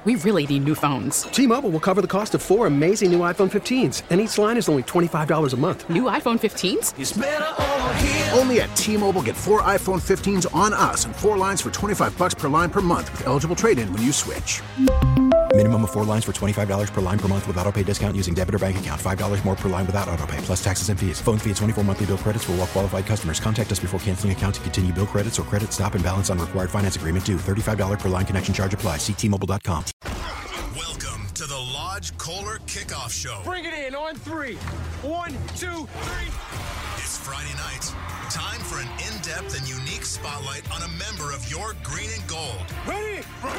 We really need new phones. T-Mobile will cover the cost of 4 amazing new iPhone 15s, and each line is only $25 a month. New iPhone 15s? It's better over here. Only at T-Mobile, get 4 iPhone 15s on us and 4 lines for $25 per line per month with eligible trade-in when you switch. Minimum of 4 lines for $25 per line per month with autopay discount using debit or bank account. $5 more per line without autopay, plus taxes and fees. Phone fee at 24 monthly bill credits for well-qualified customers. Contact us before canceling account to continue bill credits or credit stop and balance on required finance agreement due. $35 per line connection charge applies. See T-Mobile.com. Welcome to the Lodge Kohler Kickoff Show. Bring it in on 3. 1, 2, 3. It's Friday night. Time for an in-depth and unique spotlight on a member of your green and gold. Ready?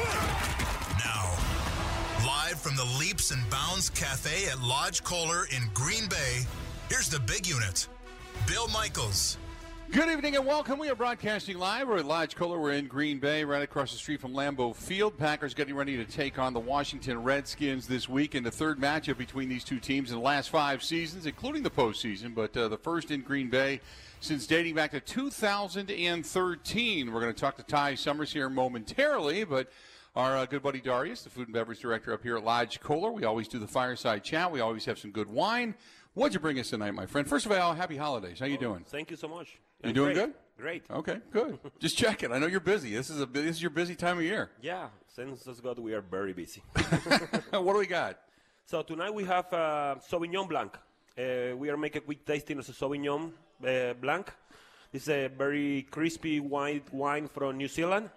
Now, live from the Leaps and Bounds Cafe at Lodge Kohler in Green Bay, here's the big unit, Bill Michaels. Good evening and welcome. We are broadcasting live. We're at Lodge Kohler. We're in Green Bay, right across the street from Lambeau Field. Packers getting ready to take on the Washington Redskins this week in the third matchup between these two teams in the last 5 seasons, including the postseason, but the first in Green Bay since dating back to 2013. We're going to talk to Ty Summers here momentarily, but our good buddy Darius, the food and beverage director up here at Lodge Kohler. We always do the fireside chat. We always have some good wine. What'd you bring us tonight, my friend? First of all, happy holidays. How you doing? Thank you so much. You doing great. good? Great. Okay, good. Just checking. I know you're busy. This is your busy time of year. Yeah, since God, we are very busy. What do we got? So tonight we have Sauvignon Blanc. We are making a quick tasting of the Sauvignon Blanc. It's a very crispy white wine from New Zealand.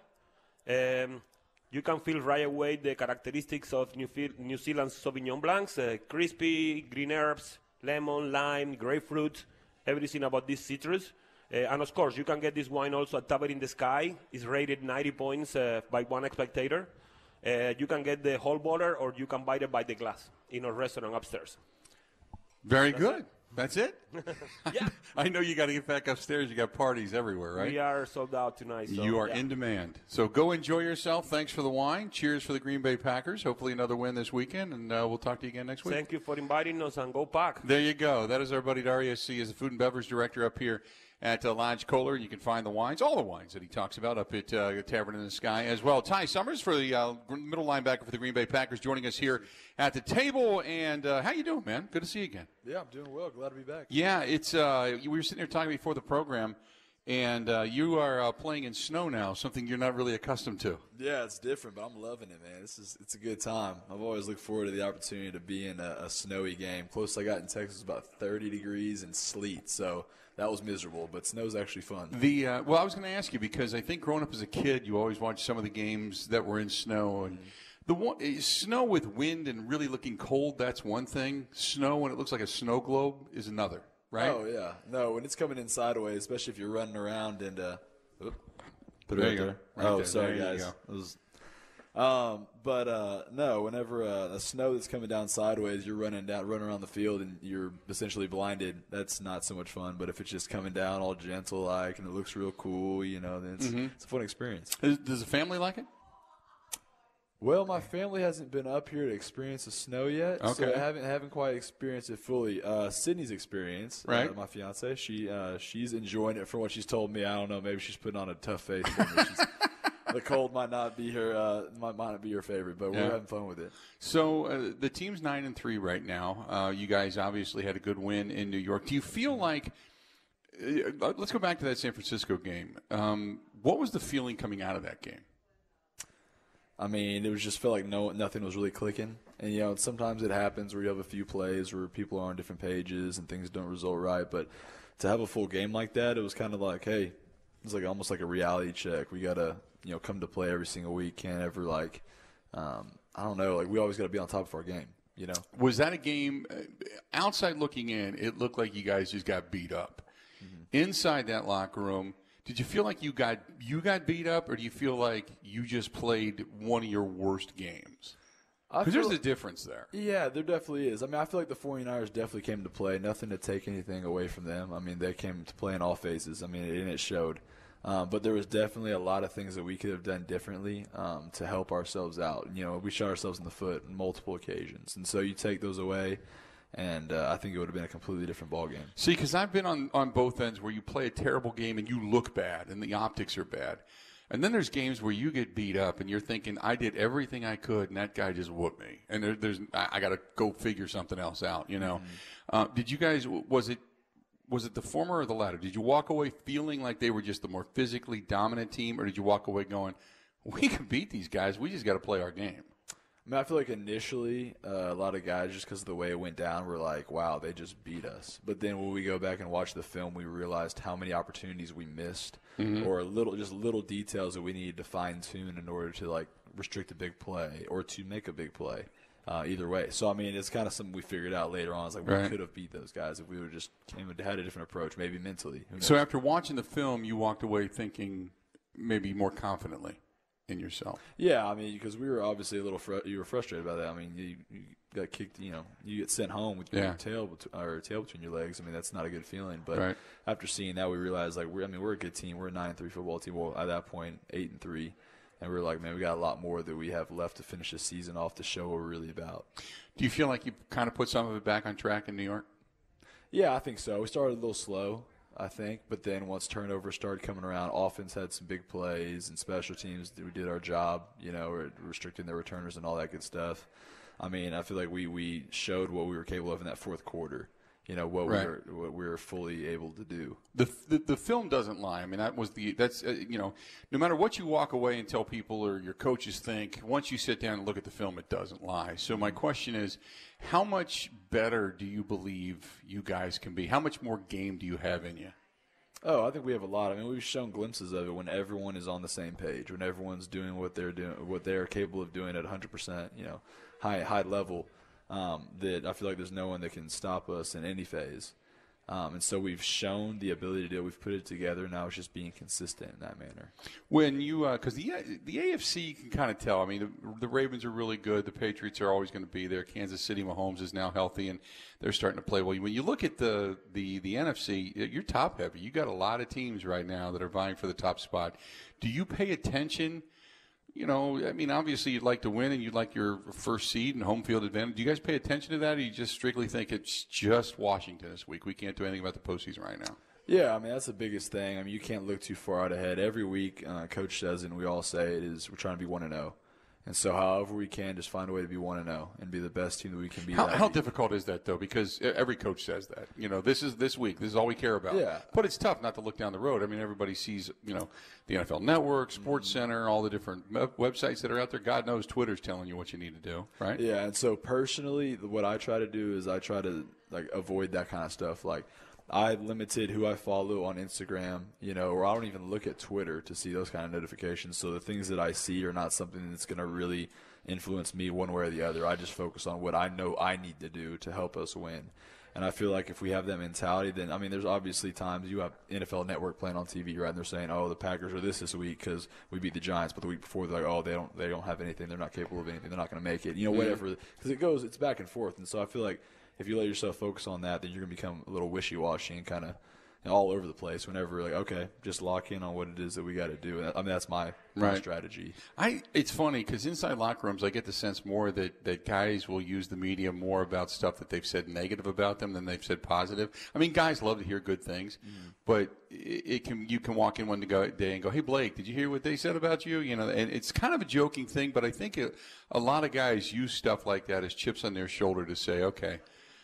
You can feel right away the characteristics of New Zealand's Sauvignon Blancs. Crispy, green herbs, lemon, lime, grapefruit, everything about this citrus. And of course, you can get this wine also at Tavern in the Sky. It's rated 90 points by one spectator. You can get the whole bottle or you can buy it by the glass in a restaurant upstairs. Very good. That's it? Yeah. I know you got to get back upstairs. You got parties everywhere, right? We are sold out tonight. So, you are in demand. So go enjoy yourself. Thanks for the wine. Cheers for the Green Bay Packers. Hopefully another win this weekend, and we'll talk to you again next week. Thank you for inviting us, and go Pack. There you go. That is our buddy Darius. He is the food and beverage director up here at Lodge Kohler. You can find the wines, all the wines that he talks about up at Tavern in the Sky as well. Ty Summers for the middle linebacker for the Green Bay Packers joining us here at the table. And how you doing, man? Good to see you again. Yeah, I'm doing well. Glad to be back. Yeah, it's we were sitting here talking before the program, and you are playing in snow now, something you're not really accustomed to. Yeah, it's different, but I'm loving it, man. It's a good time. I've always looked forward to the opportunity to be in a snowy game. Closest I got in Texas was about 30 degrees and sleet, so that was miserable, but snow's actually fun. Well, I was going to ask you because I think growing up as a kid, you always watched some of the games that were in snow. And snow with wind and really looking cold, that's one thing. Snow when it looks like a snow globe is another, right? Oh, yeah. No, when it's coming in sideways, especially if you're running around and put it There right you go. there. Right Oh, there. sorry, There you guys. go. It was, no, whenever a snow that's coming down sideways, you're running around the field and you're essentially blinded. That's not so much fun. But if it's just coming down all gentle like and it looks real cool, then it's a fun experience. Does the family like it? Well, my family hasn't been up here to experience the snow yet, so I haven't quite experienced it fully. Sydney's experience, right? My fiance, she's enjoying it from what she's told me. I don't know, maybe she's putting on a tough face. The cold might not be her favorite, but we're having fun with it. So the team's 9-3 right now. You guys obviously had a good win in New York. Do you feel like? Let's go back to that San Francisco game. What was the feeling coming out of that game? I mean, it was just felt like nothing was really clicking. And, sometimes it happens where you have a few plays where people are on different pages and things don't result right. But to have a full game like that, it was kind of like, hey, it's like almost like a reality check. We got to, come to play every single week. Can't ever I don't know, we always got to be on top of our game, Was that a game, outside looking in, it looked like you guys just got beat up. Mm-hmm. Inside that locker room, did you feel like you got beat up, or do you feel like you just played one of your worst games? Because there's a difference there. Yeah, there definitely is. I mean, I feel like the 49ers definitely came to play. Nothing to take anything away from them. I mean, they came to play in all phases. I mean, and it showed. But there was definitely a lot of things that we could have done differently to help ourselves out. We shot ourselves in the foot on multiple occasions. And so you take those away, and I think it would have been a completely different ballgame. See, because I've been on both ends where you play a terrible game and you look bad and the optics are bad. And then there's games where you get beat up and you're thinking, I did everything I could, and that guy just whooped me. And I got to go figure something else out, you know. Did you guys, was it the former or the latter? Did you walk away feeling like they were just the more physically dominant team, or did you walk away going, we can beat these guys, we just got to play our game? I mean, I feel like initially a lot of guys, just because of the way it went down, were like, wow, they just beat us. But then when we go back and watch the film, we realized how many opportunities we missed, or little details that we needed to fine-tune in order to, like, restrict a big play or to make a big play. Either way. So, I mean, it's kind of something we figured out later on. It's like we could have beat those guys if we would just had a different approach, maybe mentally. So after watching the film, you walked away thinking maybe more confidently in yourself. Yeah, I mean, because we were obviously a little you were frustrated about that. I mean, you got kicked, you know, you get sent home with your tail between your legs. I mean, that's not a good feeling. But after seeing that, we realized, like, we're a good team. We're a 9-3 football team. Well, at that point, 8-3. And we were like, man, we got a lot more that we have left to finish the season off to show what we're really about. Do you feel like you kind of put some of it back on track in New York? Yeah, I think so. We started a little slow, I think. But then once turnovers started coming around, offense had some big plays, and special teams, we did our job, you know, restricting their returners and all that good stuff. I mean, I feel like we showed what we were capable of in that fourth quarter. You know what we were fully able to do. The film doesn't lie. I mean, that's you know, no matter what you walk away and tell people or your coaches think, once you sit down and look at the film, it doesn't lie. So my question is, how much better do you believe you guys can be? How much more game do you have in you? Oh, I think we have a lot. I mean, we've shown glimpses of it when everyone is on the same page, when everyone's doing what they're capable of doing at 100%. You know, high level. That I feel like there's no one that can stop us in any phase. And so we've shown the ability to do it. We've put it together. Now it's just being consistent in that manner. When you because the AFC, you can kind of tell. I mean, the Ravens are really good. The Patriots are always going to be there. Kansas City, Mahomes is now healthy, and they're starting to play well. When you look at the NFC, you're top heavy. You got a lot of teams right now that are vying for the top spot. Do you pay attention? You know, I mean, obviously you'd like to win and you'd like your first seed and home field advantage. Do you guys pay attention to that, or you just strictly think it's just Washington this week? We can't do anything about the postseason right now. Yeah, I mean, that's the biggest thing. I mean, you can't look too far out ahead. Every week, Coach says, and we all say it, is we're trying to be 1-0. And so however we can, just find a way to be 1-0 and be the best team that we can be. How difficult is that, though? Because every coach says that. You know, this week. This is all we care about. Yeah. But it's tough not to look down the road. I mean, everybody sees, you know, the NFL Network, Sports Center, all the different websites that are out there. God knows Twitter's telling you what you need to do, right? Yeah, and so personally, what I try to do is I try to, like, avoid that kind of stuff. Like, I limited who I follow on Instagram, you know, or I don't even look at Twitter to see those kind of notifications. So the things that I see are not something that's going to really influence me one way or the other. I just focus on what I know I need to do to help us win. And I feel like if we have that mentality, then, I mean, there's obviously times you have NFL Network playing on TV, right? And they're saying, oh, the Packers are this week because we beat the Giants. But the week before, they're like, oh, they don't have anything. They're not capable of anything. They're not going to make it. You know, whatever. Because it's back and forth. And so I feel like if you let yourself focus on that, then you're going to become a little wishy-washy and kind of all over the place whenever, like, okay, just lock in on what it is that we got to do. I mean, that's my strategy. It's funny because inside locker rooms, I get the sense more that guys will use the media more about stuff that they've said negative about them than they've said positive. I mean, guys love to hear good things, but you can walk in one day and go, hey, Blake, did you hear what they said about you? You know, and it's kind of a joking thing, but I think a lot of guys use stuff like that as chips on their shoulder to say, okay,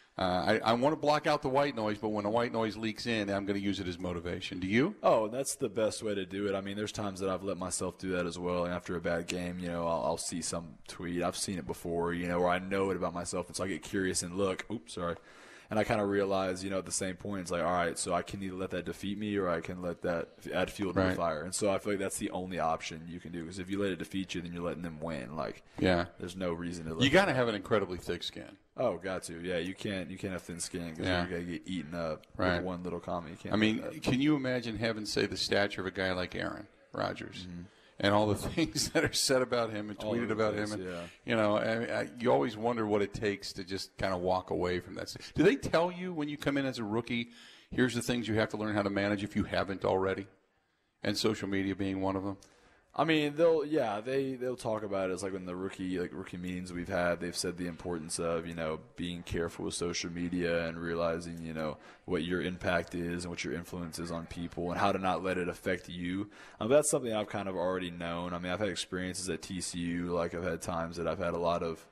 I want to block out the white noise, but when the white noise leaks in, I'm going to use it as motivation. Do you? Oh, that's the best way to do it. I mean, there's times that I've let myself do that as well. And after a bad game, you know, I'll see some tweet. I've seen it before, you know, where I know it about myself. And so I get curious and look. Oops, sorry. And I kind of realize, you know, at the same point, it's like, all right, so I can either let that defeat me or I can let that add fuel to the fire. And so I feel like that's the only option you can do. Because if you let it defeat you, then you're letting them win. Like, there's no reason to let you got to have an incredibly thick skin. Oh, got to. Yeah, you can't have thin skin because you're going to get eaten up with one little comment. You can't can you imagine having, say, the stature of a guy like Aaron Rodgers? And all the things that are said about him and tweeted about him. And, you know, you always wonder what it takes to just kind of walk away from that. Do they tell you when you come in as a rookie, here's the things you have to learn how to manage if you haven't already? And social media being one of them? I mean, they'll talk about it. It's like when the rookie meetings we've had, they've said the importance of, being careful with social media and realizing, what your impact is and what your influence is on people and how to not let it affect you. That's something I've kind of already known. I mean, I've had experiences at TCU. Like, I've had times that I've had a lot of,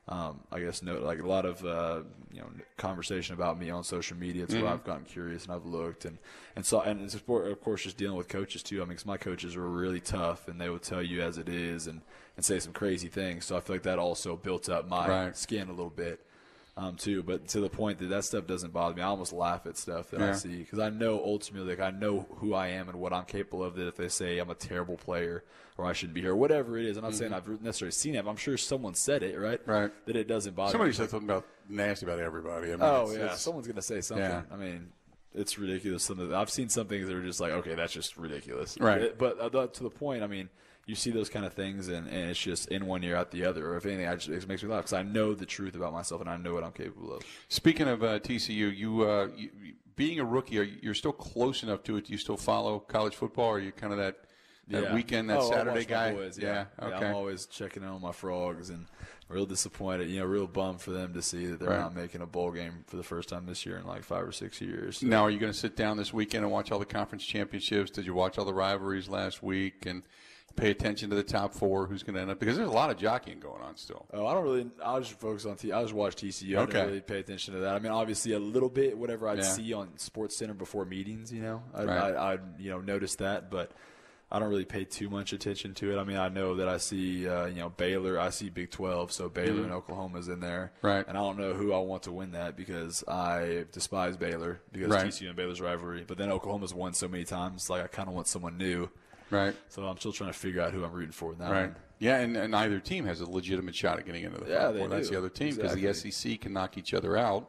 conversation about me on social media. It's where I've gotten curious and I've looked and it's of course just dealing with coaches too. I mean, 'cause my coaches were really tough and they would tell you as it is and say some crazy things. So I feel like that also built up my skin a little bit. Too, but to the point that stuff doesn't bother me. I almost laugh at stuff that I see because I know ultimately, I know who I am and what I'm capable of. That if they say I'm a terrible player or I shouldn't be here, whatever it is, I'm not saying I've necessarily seen it. But I'm sure someone said it, right? Right. That it doesn't bother. Somebody me. said something nasty about everybody. I mean, someone's gonna say something. Yeah. I mean, it's ridiculous. I've seen some things that are just like, okay, that's just ridiculous. Right. But to the point, I mean. You see those kind of things, and it's just in one ear, out the other. Or if anything, it makes me laugh because I know the truth about myself, and I know what I'm capable of. Speaking of TCU, you being a rookie, you're still close enough to it. Do you still follow college football, or are you kind of that weekend, Saturday guy? Boys, yeah. Okay. I'm always checking in on my Frogs, and real disappointed. Real bummed for them to see that they're not making a bowl game for the first time this year in like 5 or 6 years. So. Now, are you going to sit down this weekend and watch all the conference championships? Did you watch all the rivalries last week and pay attention to the top four, who's going to end up? Because there's a lot of jockeying going on still. Oh, I'll just focus on I just watch TCU. I don't really pay attention to that. I mean, obviously a little bit, whatever I'd see on SportsCenter before meetings, I'd notice that, but I don't really pay too much attention to it. I mean, I know that I see, Baylor. I see Big 12, so Baylor and Oklahoma's in there. Right. And I don't know who I want to win that because I despise Baylor because TCU and Baylor's rivalry. But then Oklahoma's won so many times, like I kind of want someone new. Right. So I'm still trying to figure out who I'm rooting for in that one. Yeah, and either team has a legitimate shot at getting into the Final Four. That's the other team because the SEC can knock each other out.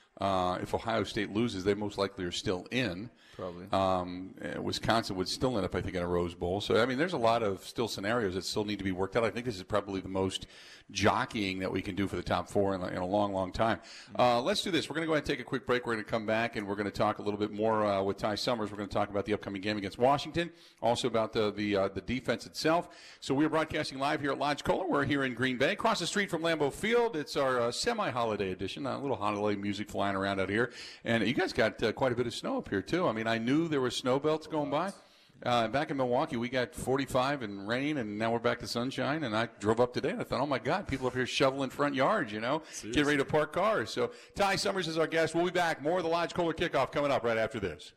If Ohio State loses, they most likely are still in. Probably. Wisconsin would still end up, I think, in a Rose Bowl. So, I mean, there's a lot of still scenarios that still need to be worked out. I think this is probably the most jockeying that we can do for the top four in a long, long time. Let's do this. We're going to go ahead and take a quick break. We're going to come back, and we're going to talk a little bit more with Ty Summers. We're going to talk about the upcoming game against Washington, also about the defense itself. So we're broadcasting live here at Lodge Kohler. We're here in Green Bay, across the street from Lambeau Field. It's our semi-holiday edition, a little holiday music flying around out here. And you guys got quite a bit of snow up here, too. I mean, I knew there were snow belts going by. Back in Milwaukee, we got 45 and rain, and now we're back to sunshine. And I drove up today, and I thought, oh, my God, people up here shoveling front yards, Seriously. Get ready to park cars. So Ty Summers is our guest. We'll be back. More of the Lodge Kohler Kickoff coming up right after this.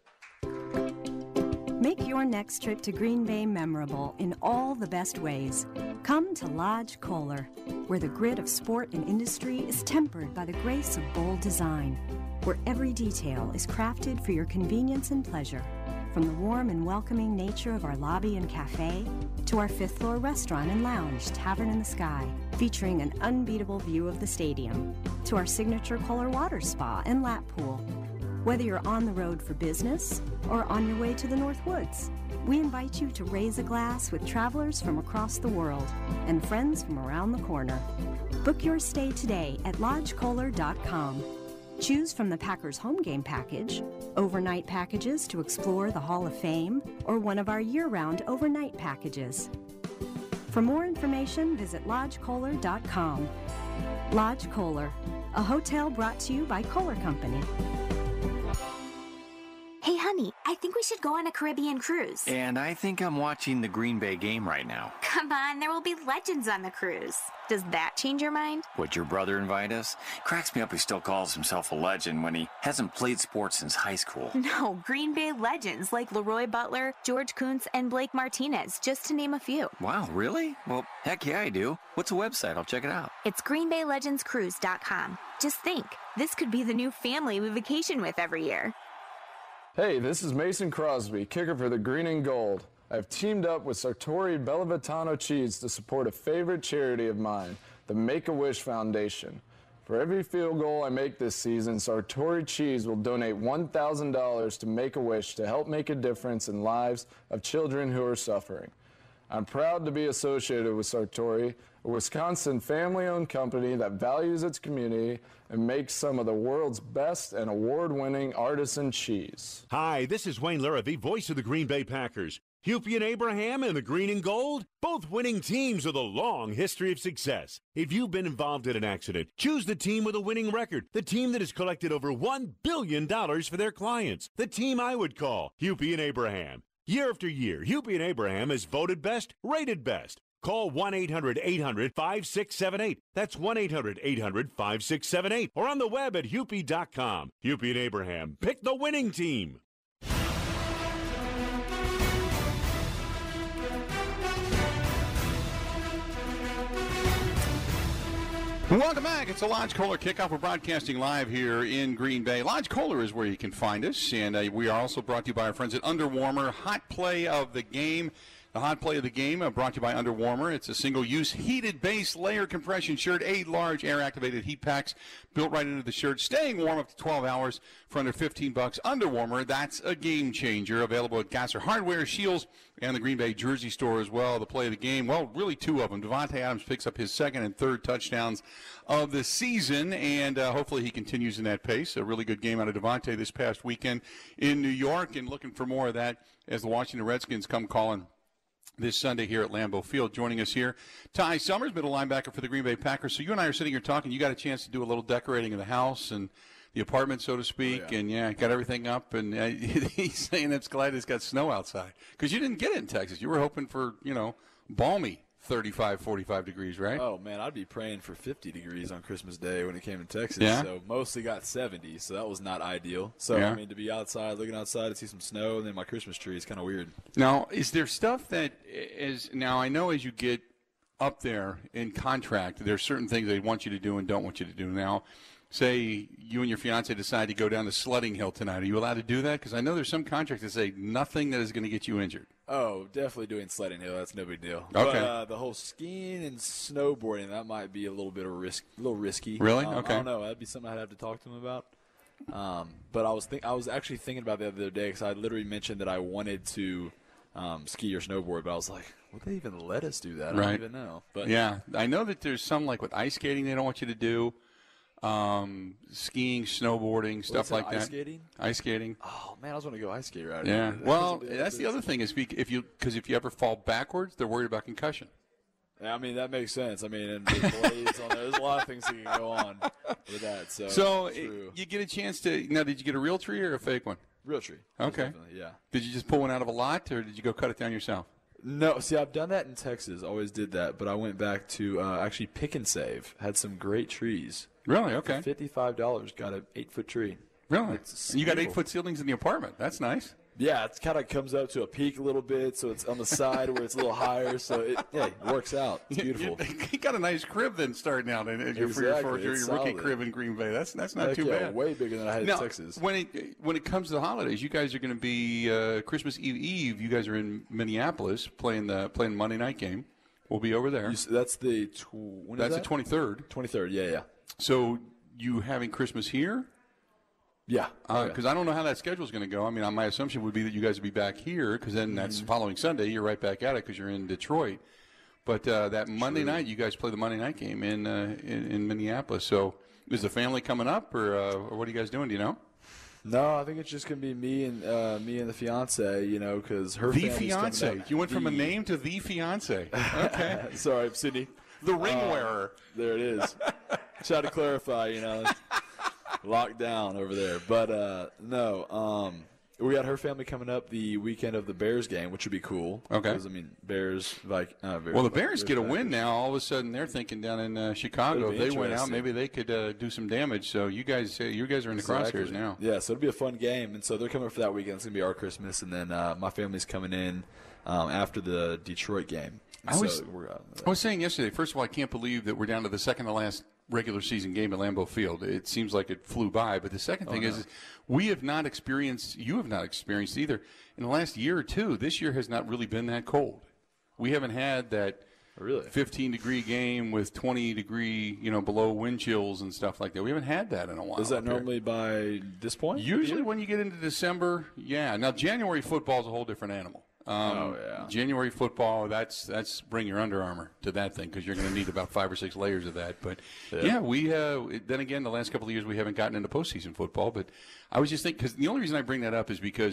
Make your next trip to Green Bay memorable in all the best ways. Come to Lodge Kohler, where the grit of sport and industry is tempered by the grace of bold design, where every detail is crafted for your convenience and pleasure. From the warm and welcoming nature of our lobby and cafe to our 5th floor restaurant and lounge, Tavern in the Sky, featuring an unbeatable view of the stadium, to our signature Kohler water spa and lap pool. Whether you're on the road for business or on your way to the North Woods, we invite you to raise a glass with travelers from across the world and friends from around the corner. Book your stay today at lodgekohler.com. Choose from the Packers home game package, overnight packages to explore the Hall of Fame, or one of our year-round overnight packages. For more information, visit lodgekohler.com. Lodge Kohler, a hotel brought to you by Kohler Company. Hey, honey, I think we should go on a Caribbean cruise. And I think I'm watching the Green Bay game right now. Come on, there will be legends on the cruise. Does that change your mind? Would your brother invite us? Cracks me up he still calls himself a legend when he hasn't played sports since high school. No, Green Bay legends like Leroy Butler, George Kuntz, and Blake Martinez, just to name a few. Wow, really? Well, heck yeah, I do. What's the website? I'll check it out. It's greenbaylegendscruise.com. Just think, this could be the new family we vacation with every year. Hey, this is Mason Crosby, kicker for the Green and Gold. I've teamed up with Sartori Bellavitano Cheese to support a favorite charity of mine, the Make-A-Wish Foundation. For every field goal I make this season, Sartori Cheese will donate $1,000 to Make-A-Wish to help make a difference in lives of children who are suffering. I'm proud to be associated with Sartori, a Wisconsin family-owned company that values its community and makes some of the world's best and award-winning artisan cheese. Hi, this is Wayne Larrabee, voice of the Green Bay Packers. Hupy and Abraham and the Green and Gold, both winning teams with a long history of success. If you've been involved in an accident, choose the team with a winning record, the team that has collected over $1 billion for their clients, the team I would call Hupy and Abraham. Year after year, Hupy and Abraham is voted best, rated best. Call 1-800-800-5678. That's 1-800-800-5678. Or on the web at Hupy.com. Hupy and Abraham, pick the winning team. Welcome back. It's a Lodge Kohler kickoff. We're broadcasting live here in Green Bay. Lodge Kohler is where you can find us, and we are also brought to you by our friends at Under Warmer. Hot play of the game. The hot play of the game brought to you by Under Warmer. It's a single-use heated base layer compression shirt, 8 large air-activated heat packs built right into the shirt, staying warm up to 12 hours for under $15. Under Warmer, that's a game changer. Available at Gasser Hardware, Shields, and the Green Bay Jersey store as well. The play of the game, well, really two of them. Davante Adams picks up his second and third touchdowns of the season, and hopefully he continues in that pace. A really good game out of Davante this past weekend in New York, and looking for more of that as the Washington Redskins come calling this Sunday here at Lambeau Field. Joining us here, Ty Summers, middle linebacker for the Green Bay Packers. So you and I are sitting here talking. You got a chance to do a little decorating of the house and the apartment, so to speak, and got everything up. And he's saying it's glad it's got snow outside because you didn't get it in Texas. You were hoping for, balmy 35, 45 degrees, right? Oh, man, I'd be praying for 50 degrees on Christmas Day when it came to Texas. Yeah. So mostly got 70, so that was not ideal. So, yeah. I mean, to be outside, looking outside and see some snow, and then my Christmas tree is kind of weird. Now, is there stuff that is – now, I know as you get up there in contract, there's certain things they want you to do and don't want you to do. Now, say you and your fiance decide to go down the sledding hill tonight. Are you allowed to do that? Because I know there's some contracts that say nothing that is going to get you injured. Oh, definitely doing sledding hill. That's no big deal. Okay. But the whole skiing and snowboarding, that might be a little bit of risky. Really? Okay. I don't know. That'd be something I'd have to talk to him about. But I was actually thinking about that the other day because I literally mentioned that I wanted to ski or snowboard, but I was like, would they even let us do that? I don't even know. But yeah, I know that there's some like with ice skating they don't want you to do. Skiing, snowboarding, stuff like that. Ice skating? Ice skating. Oh man, I was going to go ice skating right Yeah. now. Well, that's the other thing is if you ever fall backwards, they're worried about concussion. Yeah, I mean that makes sense. I mean, and the blades on there, there's a lot of things that can go on with that. So you get a chance to now. Did you get a real tree or a fake one? Real tree. Okay. Yeah. Did you just pull one out of a lot, or did you go cut it down yourself? No, see, I've done that in Texas. Always did that, but I went back to actually Pick and Save. Had some great trees. Really? Okay. For $55, got an 8-foot tree. Really? And you got 8-foot ceilings in the apartment. That's nice. Yeah, it kind of comes up to a peak a little bit, so it's on the side where it's a little higher. So it works out. It's beautiful. You got a nice crib then starting out in your rookie crib in Green Bay. That's not too bad. Way bigger than I had in Texas. When it comes to the holidays, you guys are going to be Christmas Eve. You guys are in Minneapolis playing Monday night game. We'll be over there. That's the that's the 23rd. 23rd. Yeah. So you having Christmas here? Yeah. Because I don't know how that schedule is going to go. I mean, my assumption would be that you guys would be back here because then that's following Sunday. You're right back at it because you're in Detroit. But that Monday night, you guys play the Monday night game in Minneapolis. So is the family coming up or what are you guys doing? Do you know? No, I think it's just going to be me and the fiance, because her family's fiance. coming up. You went from a name to the fiance. Okay. Sorry, Sydney. The ring wearer. There it is. Try to clarify, locked down over there. But, no, we got her family coming up the weekend of the Bears game, which would be cool. Okay. Because, Bears, well, the Bears get a win now. All of a sudden, they're thinking down in Chicago. If they went out, maybe they could do some damage. So you guys are in the crosshairs now. Yeah, so it'll be a fun game. And so they're coming for that weekend. It's going to be our Christmas. And then my family's coming in after the Detroit game. I was saying yesterday, first of all, I can't believe that we're down to the second to last regular season game at Lambeau Field. It seems like it flew by. But the second thing is you have not experienced either. In the last year or two, this year has not really been that cold. We haven't had that 15-degree game with 20-degree, below wind chills and stuff like that. We haven't had that in a while. Is that normally by this point? Usually when you get into December, yeah. Now, January football is a whole different animal. January football, that's bring your Under Armour to that thing because you're going to need about 5 or 6 layers of that. But, we then again, the last couple of years we haven't gotten into postseason football. But I was just thinking because the only reason I bring that up is because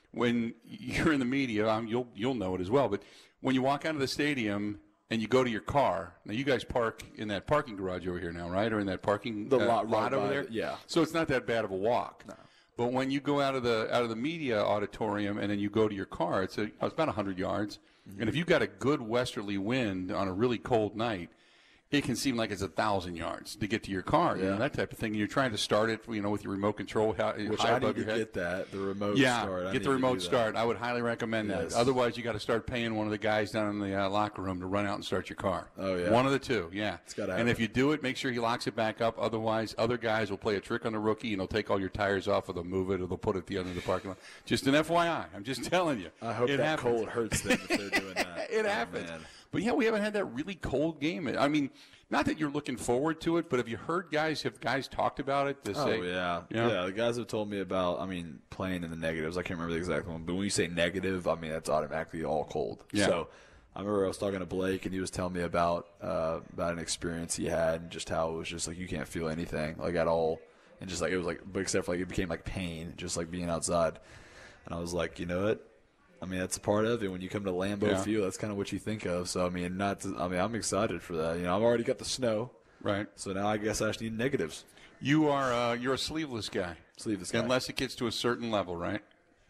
when you're in the media, you'll know it as well, but when you walk out of the stadium and you go to your car, now you guys park in that parking garage over here now, right? Or in that parking lot over there? Yeah. So it's not that bad of a walk. No. But when you go out of the media auditorium and then you go to your car, it's about 100 yards. Mm-hmm. And if you've got a good westerly wind on a really cold night, it can seem like it's 1,000 yards to get to your car, that type of thing. And you're trying to start it, with your remote control which high I above need your to head. Get that, the remote start. Yeah, get the remote start. I would highly recommend Yes. that. Otherwise, you got to start paying one of the guys down in the locker room to run out and start your car. Oh, yeah. One of the two, yeah. It's gotta and happen. if you do it, make sure he locks it back up. Otherwise, other guys will play a trick on the rookie, and they'll take all your tires off, or they'll move it, or they'll put it at the end of the parking lot. Just an FYI. I'm just telling you. I hope that happens. cold hurts them if they're doing that. It happens. Man. But, we haven't had that really cold game. I mean, not that you're looking forward to it, but have you heard have guys talked about it? Yeah. The guys have told me about, playing in the negatives. I can't remember the exact one. But when you say negative, that's automatically all cold. Yeah. So I remember I was talking to Blake, and he was telling me about an experience he had and just how it was just like you can't feel anything, like at all. And just like it was like, but except for like it became like pain, just like being outside. And I was like, you know what? That's a part of it. When you come to Lambeau Field, that's kind of what you think of. So, I'm excited for that. I've already got the snow. Right. So now I guess I just need negatives. You're a sleeveless guy. Sleeveless guy. Unless it gets to a certain level, right?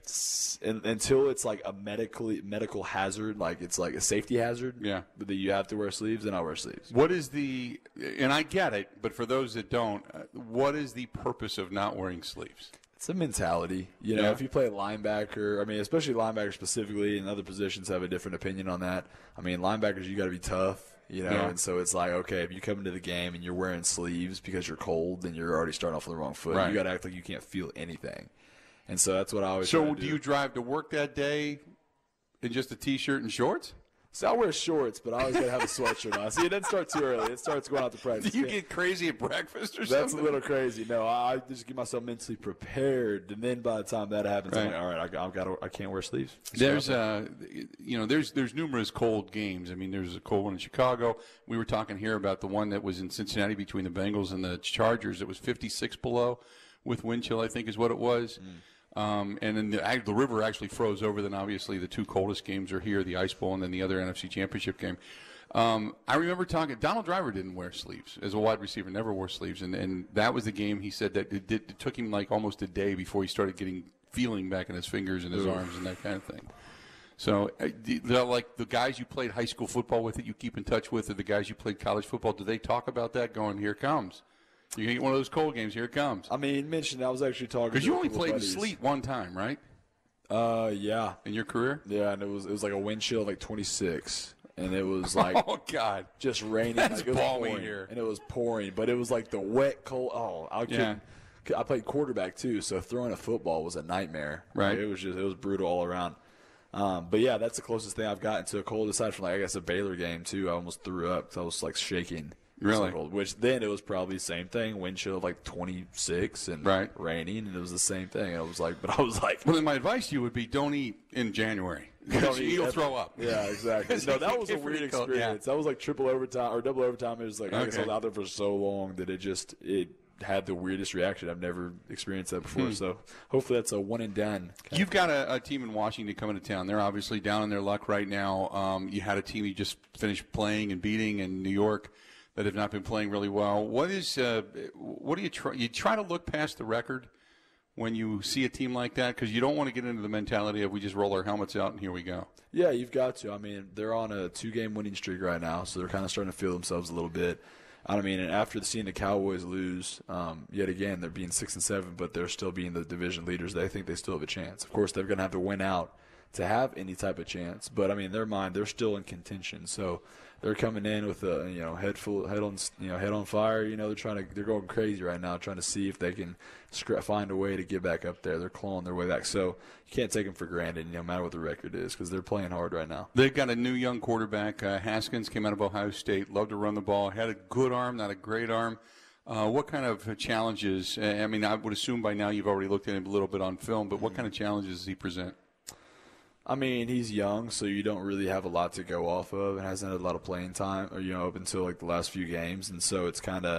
Until it's like a medical hazard, like it's like a safety hazard. Yeah. But that you have to wear sleeves, then I'll wear sleeves. What is and I get it, but for those that don't, what is the purpose of not wearing sleeves? It's a mentality. If you play linebacker, especially linebacker specifically, and other positions have a different opinion on that. Linebackers, you got to be tough, and so it's like, okay, if you come into the game and you're wearing sleeves because you're cold, then you're already starting off on the wrong foot. Right. You got to act like you can't feel anything. And so that's what I always So try to do you drive to work that day in just a T-shirt and shorts? So I wear shorts, but I always got to have a sweatshirt on. See, it doesn't start too early. It starts going out to practice. Do you get crazy at breakfast or something? That's a little crazy. No, I just get myself mentally prepared, and then by the time that happens, I'm like, all right, I can't wear sleeves. There's there's numerous cold games. There's a cold one in Chicago. We were talking here about the one that was in Cincinnati between the Bengals and the Chargers. It was 56 below with wind chill, I think is what it was. And then the river actually froze over. Then obviously the two coldest games are here, the Ice Bowl and then the other NFC Championship game. I remember talking. Donald Driver didn't wear sleeves as a wide receiver, never wore sleeves, and that was the game. He said that it took him like almost a day before he started getting feeling back in his fingers and his arms and that kind of thing. So, like the guys you played high school football with that you keep in touch with, or the guys you played college football, do they talk about that? Going, here it comes. You're going to get one of those cold games. Here it comes. Mentioned I was actually talking because you only played in sleet one time, right? Yeah. In your career? Yeah, and it was like a wind chill of like 26, and it was like oh god, just raining. That's like, it was balmy pouring, here, and it was pouring, but it was like the wet, cold. Oh, I played quarterback too, so throwing a football was a nightmare. Right. Like, it was brutal all around. But yeah, that's the closest thing I've gotten to a cold. Aside from a Baylor game too, I almost threw up because I was like shaking. Really? Cold, which then it was probably the same thing. Wind chill of like 26 and raining, and it was the same thing. I was like, well, then my advice to you would be don't eat in January. You'll throw up. Yeah, exactly. No, that was a weird experience. That was like triple overtime or double overtime. It was like I guess I was out there for so long that it had the weirdest reaction. I've never experienced that before. So hopefully that's a one and done. You've got a team in Washington coming to town. They're obviously down in their luck right now. You had a team you just finished playing and beating in New York that have not been playing really well. What do you try? You try to look past the record when you see a team like that, because you don't want to get into the mentality of we just roll our helmets out and here we go. Yeah, you've got to. They're on a 2-game winning streak right now, so they're kind of starting to feel themselves a little bit. And after seeing the Cowboys lose, yet again, they're being 6-7, but they're still being the division leaders. They think they still have a chance. Of course, they're going to have to win out to have any type of chance. But in their mind, they're still in contention. So they're coming in with a head on fire. They're going crazy right now, trying to see if they can find a way to get back up there. They're clawing their way back. So you can't take them for granted, no matter what the record is, because they're playing hard right now. They've got a new young quarterback. Haskins came out of Ohio State, loved to run the ball, had a good arm, not a great arm. What kind of challenges? I would assume by now you've already looked at him a little bit on film, but what kind of challenges does he present? He's young, so you don't really have a lot to go off of, and hasn't had a lot of playing time, or up until like the last few games, and so it's kind of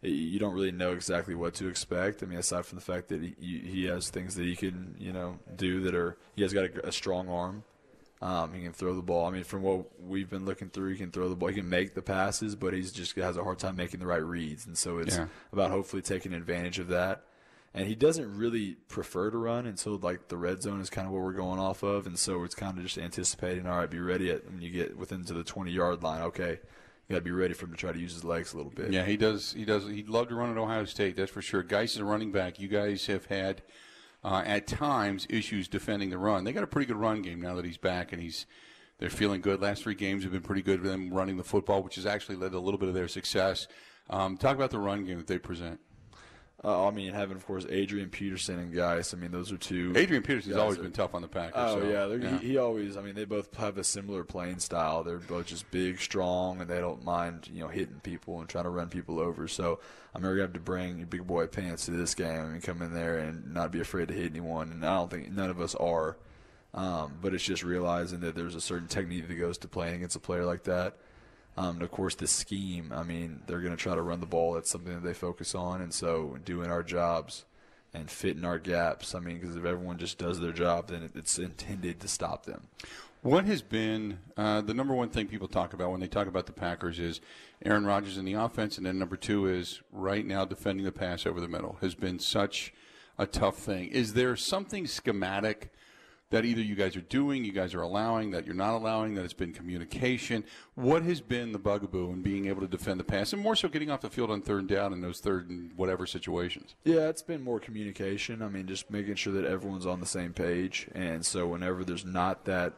you don't really know exactly what to expect. I mean, aside from the fact that he has things that he can, do that are – he has got a strong arm. He can throw the ball. I mean, from what we've been looking through, he can throw the ball. He can make the passes, but he's just has a hard time making the right reads. And so it's about hopefully taking advantage of that. And he doesn't really prefer to run until, like, the red zone is kind of what we're going off of. And so it's kind of just anticipating, all right, be ready when you get within to the 20-yard line. Okay, you got to be ready for him to try to use his legs a little bit. Yeah, he does. He'd love to run at Ohio State, that's for sure. Geis is a running back. You guys have had, at times, issues defending the run. They got a pretty good run game now that he's back, and they're feeling good. Last 3 games have been pretty good for them running the football, which has actually led to a little bit of their success. Talk about the run game that they present. Having, of course, Adrian Peterson and Geis. I mean, those are two. Adrian Peterson's always been tough on the Packers. He always. I mean, they both have a similar playing style. They're both just big, strong, and they don't mind, hitting people and trying to run people over. So I'm going to have to bring your big boy pants to this game. I mean, come in there and not be afraid to hit anyone. And I don't think none of us are. But it's just realizing that there's a certain technique that goes to playing against a player like that. And of course, the scheme, I mean, they're going to try to run the ball. That's something that they focus on. And so doing our jobs and fitting our gaps, I mean, because if everyone just does their job, then it's intended to stop them. What has been the number one thing people talk about when they talk about the Packers is Aaron Rodgers in the offense, and then number 2 is right now defending the pass over the middle has been such a tough thing. Is there something schematic that either you guys are doing, you guys are allowing, that you're not allowing, that it's been communication? What has been the bugaboo in being able to defend the pass, and more so getting off the field on 3rd down in those 3rd and whatever situations? Yeah, it's been more communication. I mean, just making sure that everyone's on the same page. And so whenever there's not that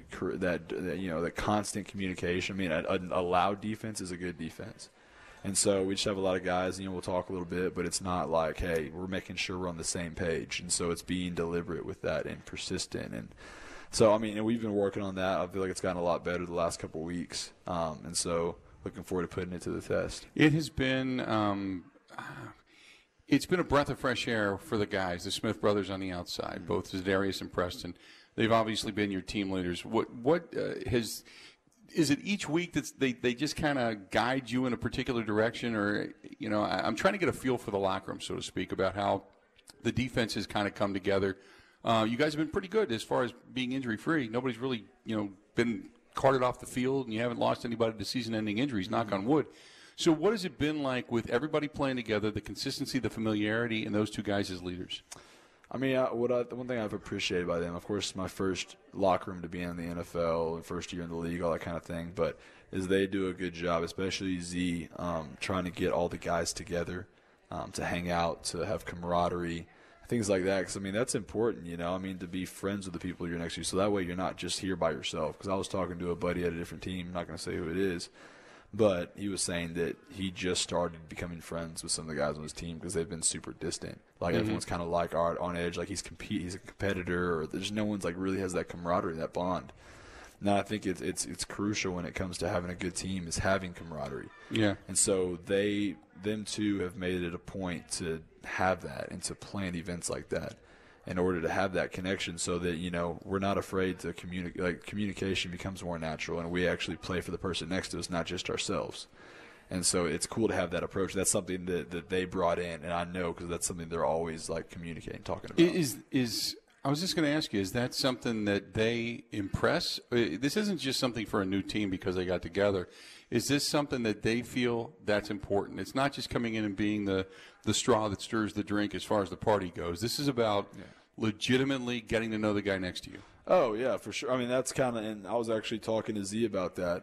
constant communication, I mean, a loud defense is a good defense. And so we just have a lot of guys, we'll talk a little bit, but it's not like, hey, we're making sure we're on the same page. And so it's being deliberate with that and persistent. And so, I mean, and we've been working on that. I feel like it's gotten a lot better the last couple of weeks. And so looking forward to putting it to the test. It has been it's been a breath of fresh air for the guys, the Smith brothers on the outside, both Za'Darius and Preston. They've obviously been your team leaders. Is it each week that they just kind of guide you in a particular direction? Or, I'm trying to get a feel for the locker room, so to speak, about how the defense has kind of come together. You guys have been pretty good as far as being injury-free. Nobody's really, been carted off the field, and you haven't lost anybody to season-ending injuries, knock on wood. So what has it been like with everybody playing together, the consistency, the familiarity, and those 2 guys as leaders? I mean, the one thing I've appreciated by them, of course, my first locker room to be in the NFL, first year in the league, all that kind of thing, but is they do a good job, especially Z, trying to get all the guys together, to hang out, to have camaraderie, things like that. Because, I mean, that's important, to be friends with the people you're next to. So that way you're not just here by yourself. Because I was talking to a buddy at a different team, I'm not going to say who it is, but he was saying that he just started becoming friends with some of the guys on his team because they've been super distant. Like, everyone's kind of like on edge, like he's a competitor, or there's no one's like really has that camaraderie, that bond. Now I think it's crucial when it comes to having a good team is having camaraderie. Yeah. And so them two have made it a point to have that and to plan events like that in order to have that connection, so that we're not afraid to communicate. Like, communication becomes more natural, and we actually play for the person next to us, not just ourselves. And so it's cool to have that approach. That's something that they brought in, and I know because that's something they're always like communicating, talking about. I was just going to ask you, is that something that they impress? This isn't just something for a new team because they got together. Is this something that they feel that's important? It's not just coming in and being the straw that stirs the drink as far as the party goes. This is about legitimately getting to know the guy next to you. Oh, yeah, for sure. I mean, that's kind of – and I was actually talking to Z about that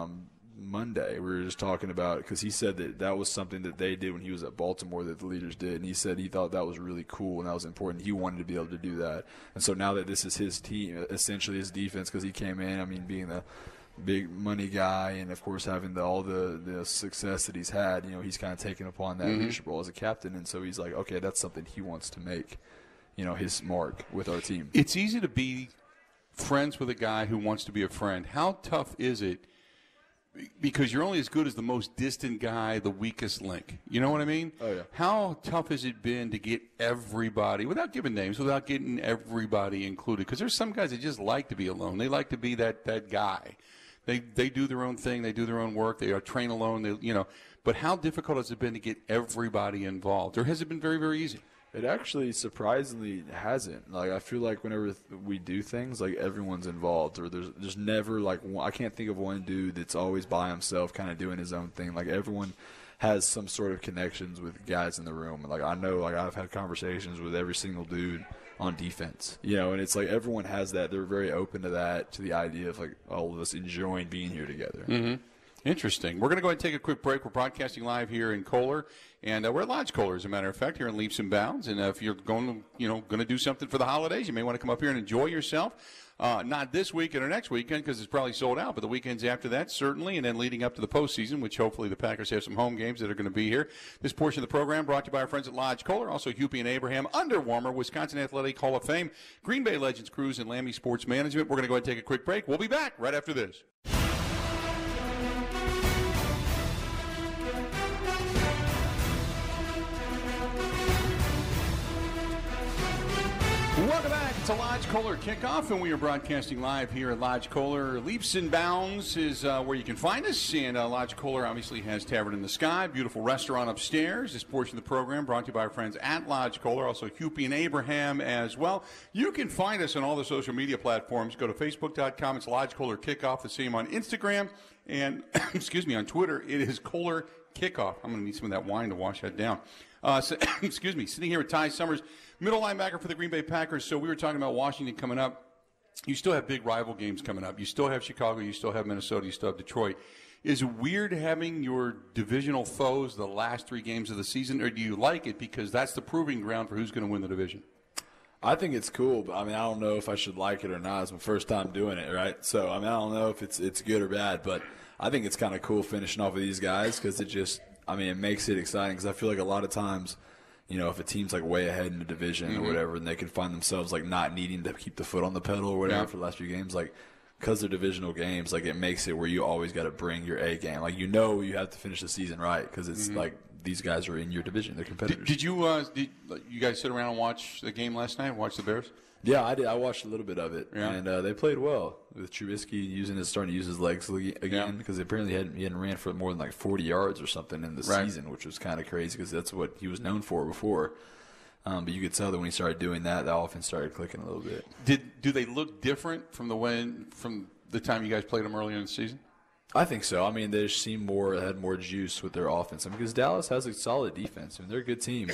Monday. We were just talking about it because he said that was something that they did when he was at Baltimore that the leaders did, and he said he thought that was really cool and that was important. He wanted to be able to do that. And so now that this is his team, essentially his defense, because he came in, I mean, being the big money guy and, of course, having all the success that he's had, he's kind of taken upon that leadership role as a captain. And so he's like, okay, that's something he wants to make, his mark with our team. It's easy to be friends with a guy who wants to be a friend. How tough is it? Because you're only as good as the most distant guy, the weakest link. You know what I mean? Oh, yeah. How tough has it been to get everybody, without giving names, without getting everybody included? Because there's some guys that just like to be alone. They like to be that guy. They do their own thing. They do their own work. They train alone. But how difficult has it been to get everybody involved? Or has it been very, very easy? It actually surprisingly hasn't. Like, I feel like whenever we do things, like, everyone's involved, or there's never, like, I can't think of one dude that's always by himself kind of doing his own thing. Like, everyone has some sort of connections with guys in the room. Like, I know, like, I've had conversations with every single dude on defense, and it's like everyone has that. They're very open to that, to the idea of, like, all of us enjoying being here together. Mm-hmm. Interesting. We're going to go ahead and take a quick break. We're broadcasting live here in Kohler, and we're at Lodge Kohler, as a matter of fact, here in Leaps and Bounds. And if you're going to do something for the holidays, you may want to come up here and enjoy yourself. Not this weekend or next weekend because it's probably sold out, but the weekends after that, certainly, and then leading up to the postseason, which hopefully the Packers have some home games that are going to be here. This portion of the program brought to you by our friends at Lodge Kohler, also Hupie and Abraham, Under Warmer, Wisconsin Athletic Hall of Fame, Green Bay Legends Cruise, and Lammy Sports Management. We're going to go ahead and take a quick break. We'll be back right after this. Welcome back to Lodge Kohler Kickoff, and we are broadcasting live here at Lodge Kohler. Leaps and Bounds is where you can find us, and Lodge Kohler obviously has Tavern in the Sky, beautiful restaurant upstairs. This portion of the program brought to you by our friends at Lodge Kohler, also Hupie and Abraham as well. You can find us on all the social media platforms. Go to Facebook.com. It's Lodge Kohler Kickoff. The same on Instagram, and on Twitter, it is Kohler Kickoff. I'm going to need some of that wine to wash that down. Sitting here with Ty Summers, middle linebacker for the Green Bay Packers. So we were talking about Washington coming up. You still have big rival games coming up. You still have Chicago. You still have Minnesota. You still have Detroit. Is it weird having your divisional foes the last 3 games of the season, or do you like it because that's the proving ground for who's going to win the division? I think it's cool, but, I mean, I don't know if I should like it or not. It's my first time doing it, right? So, I mean, I don't know if it's good or bad, but I think it's kind of cool finishing off with these guys because it just – I mean, it makes it exciting because I feel like a lot of times, if a team's like way ahead in the division or whatever, and they can find themselves like not needing to keep the foot on the pedal or whatever for the last few games, like because they're divisional games, like it makes it where you always got to bring your A game. Like you have to finish the season right because it's like these guys are in your division, they're competitors. Did you guys sit around and watch the game last night? Watch the Bears? Yeah, I did. I watched a little bit of it, and they played well with Trubisky starting to use his legs again because apparently he hadn't ran for more than like 40 yards or something in the season, which was kind of crazy because that's what he was known for before. But you could tell that when he started doing that, the offense started clicking a little bit. Do they look different from the time you guys played them earlier in the season? I think so. I mean, they just seem had more juice with their offense. I mean, because Dallas has a solid defense. I mean, they're a good team.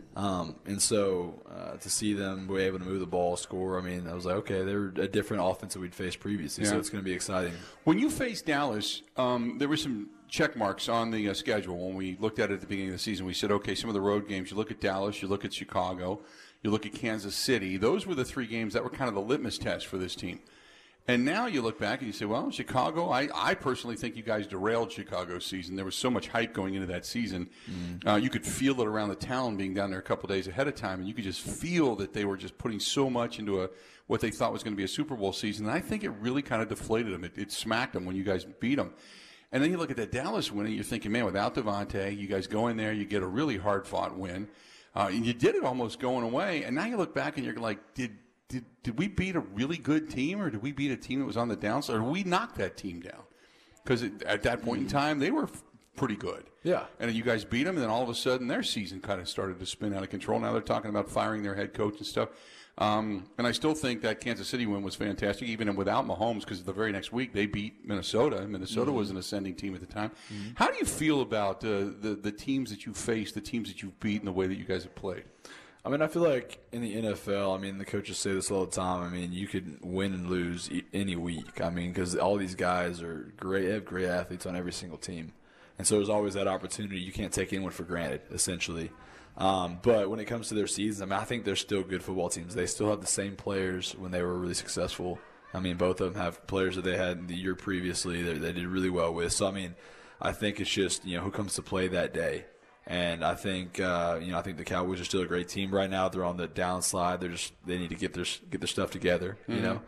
And so to see them be able to move the ball, score, I mean, I was like, okay, they're a different offense that we'd faced previously, so it's going to be exciting. When you faced Dallas, there were some check marks on the schedule. When we looked at it at the beginning of the season, we said, okay, some of the road games, you look at Dallas, you look at Chicago, you look at Kansas City. Those were the 3 games that were kind of the litmus test for this team. And now you look back and you say, well, Chicago, I personally think you guys derailed Chicago's season. There was so much hype going into that season. You could feel it around the town being down there a couple of days ahead of time, and you could just feel that they were just putting so much into what they thought was going to be a Super Bowl season. And I think it really kind of deflated them. It smacked them when you guys beat them. And then you look at that Dallas win, and you're thinking, man, without Devontae, you guys go in there, you get a really hard-fought win. And you did it almost going away. And now you look back and you're like, did we beat a really good team, or did we beat a team that was on the downside, or did we knock that team down? Because at that point in time, they were pretty good. Yeah. And then you guys beat them, and then all of a sudden their season kind of started to spin out of control. Now they're talking about firing their head coach and stuff. And I still think that Kansas City win was fantastic, even without Mahomes, because the very next week they beat Minnesota. Minnesota was an ascending team at the time. How do you feel about the teams that you faced, the teams that you've beat, and the way that you guys have played? I mean, I feel like in the NFL, I mean, the coaches say this all the time. I mean, you could win and lose any week. I mean, because all these guys are great, have great athletes on every single team. And so there's always that opportunity. You can't take anyone for granted, essentially. But when it comes to their seasons, I mean, I think they're still good football teams. They still have the same players when they were really successful. I mean, both of them have players that they had the year previously that they did really well with. So, I mean, I think it's just, who comes to play that day. And I think, I think the Cowboys are still a great team right now. They're on the downslide. They need to get their stuff together, you know.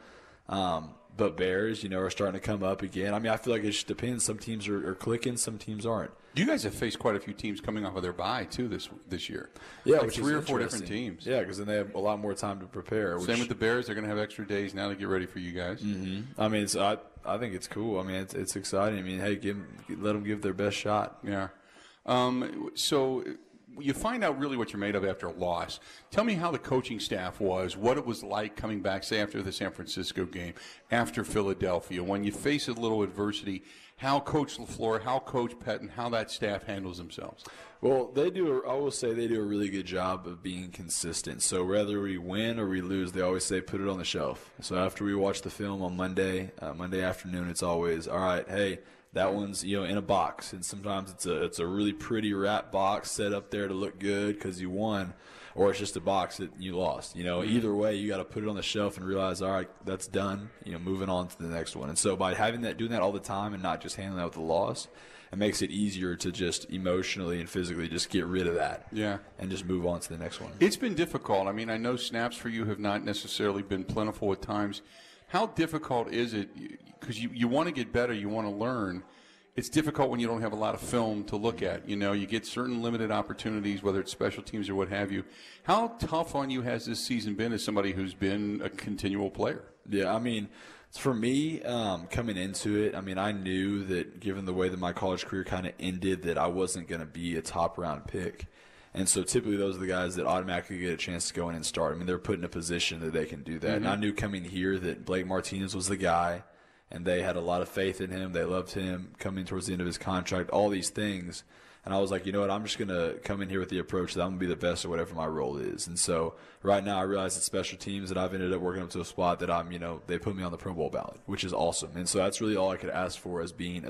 But Bears, are starting to come up again. I mean, I feel like it just depends. Some teams are clicking, some teams aren't. You guys have faced quite a few teams coming off of their bye, too, this year. Yeah, like 3 or 4 different teams. Yeah, because then they have a lot more time to prepare. Same with the Bears. They're going to have extra days now to get ready for you guys. I mean, I think it's cool. I mean, it's exciting. I mean, hey, let them give their best shot. Yeah. So you find out really what you're made of after a loss. Tell me how the coaching staff was, what it was like coming back, say, after the San Francisco game, after Philadelphia, when you face a little adversity, how Coach LaFleur, how Coach Pettine, how that staff handles themselves. Well, I will say they do a really good job of being consistent. So whether we win or we lose, they always say put it on the shelf. So after we watch the film on Monday afternoon, it's always, all right, hey, that one's in a box. And sometimes it's a really pretty wrap box set up there to look good because you won, or it's just a box that you lost. Either way, you got to put it on the shelf and realize, all right, that's done. Moving on to the next one. And so by doing that all the time and not just handling that with the loss, it makes it easier to just emotionally and physically just get rid of that. Yeah. And just move on to the next one. It's been difficult. I mean, I know snaps for you have not necessarily been plentiful at times. How difficult is it? Because you want to get better, you want to learn. It's difficult when you don't have a lot of film to look at. You get certain limited opportunities, whether it's special teams or what have you. How tough on you has this season been as somebody who's been a continual player? Yeah, I mean, for me, coming into it, I mean, I knew that given the way that my college career kind of ended, that I wasn't going to be a top-round pick. And so typically those are the guys that automatically get a chance to go in and start. I mean, they're put in a position that they can do that. And I knew coming here that Blake Martinez was the guy, and they had a lot of faith in him. They loved him coming towards the end of his contract, all these things. And I was like, you know what, I'm just going to come in here with the approach that I'm going to be the best at whatever my role is. And so right now I realize that special teams that I've ended up working up to a spot that I'm, they put me on the Pro Bowl ballot, which is awesome. And so that's really all I could ask for as being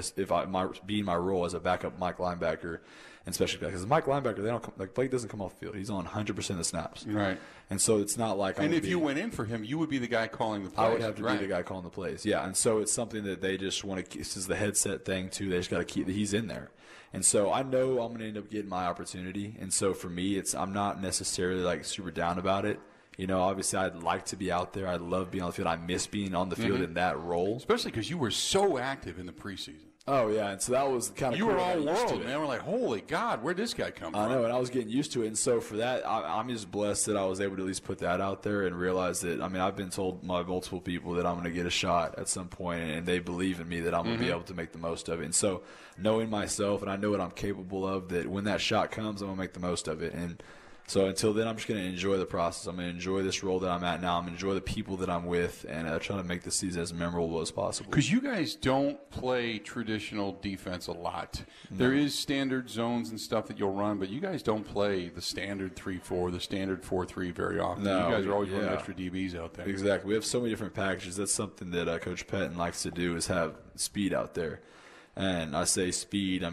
my role as a backup Mike linebacker and special because Mike linebacker, Blake doesn't come off the field. He's on 100% of the snaps. Right. And so it's not like And if you went in for him, you would be the guy calling the plays. I would have to be the guy calling the plays. Yeah. And so it's something that they just want to – this is the headset thing too. They just got to keep – he's in there. And so I know I'm going to end up getting my opportunity. And so for me, I'm not necessarily super down about it. Obviously I'd like to be out there. I love being on the field. I miss being on the field in that role. Especially because you were so active in the preseason. Oh, yeah. And so that was kind of You were all world, man. We're like, holy God, where'd this guy come from? I know, and I was getting used to it. And so for that, I'm just blessed that I was able to at least put that out there and realize that, I've been told by multiple people that I'm going to get a shot at some point, and they believe in me that I'm going to be able to make the most of it. And so knowing myself, and I know what I'm capable of, that when that shot comes, I'm going to make the most of it. And so until then, I'm just going to enjoy the process. I'm going to enjoy this role that I'm at now. I'm going to enjoy the people that I'm with and try to make the season as memorable as possible. Because you guys don't play traditional defense a lot. No. There is standard zones and stuff that you'll run, but you guys don't play the standard 3-4, the standard 4-3 very often. No, you guys are always running extra DBs out there. Exactly. We have so many different packages. That's something that Coach Pettine likes to do is have speed out there. And I say speed,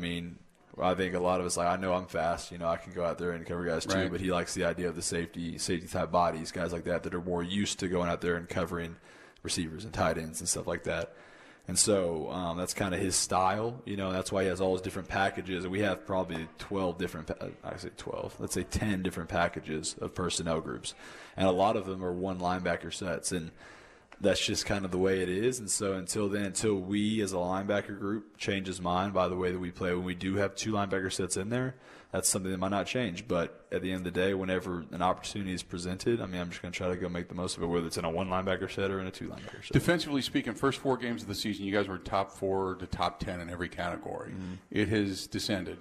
I think a lot of us, I know I'm fast. I can go out there and cover guys too, but he likes the idea of the safety type bodies, guys like that are more used to going out there and covering receivers and tight ends and stuff like that. And so that's kind of his style. That's why he has all his different packages. And we have probably 12 different, let's say 10 different packages of personnel groups. And a lot of them are one linebacker sets. And that's just kind of the way it is. And so until we as a linebacker group change his mind by the way that we play, when we do have two linebacker sets in there, that's something that might not change. But at the end of the day, whenever an opportunity is presented, I'm just going to try to go make the most of it, whether it's in a one linebacker set or in a two linebacker set. Defensively speaking, first 4 games of the season, you guys were top 4 to top 10 in every category. It has descended.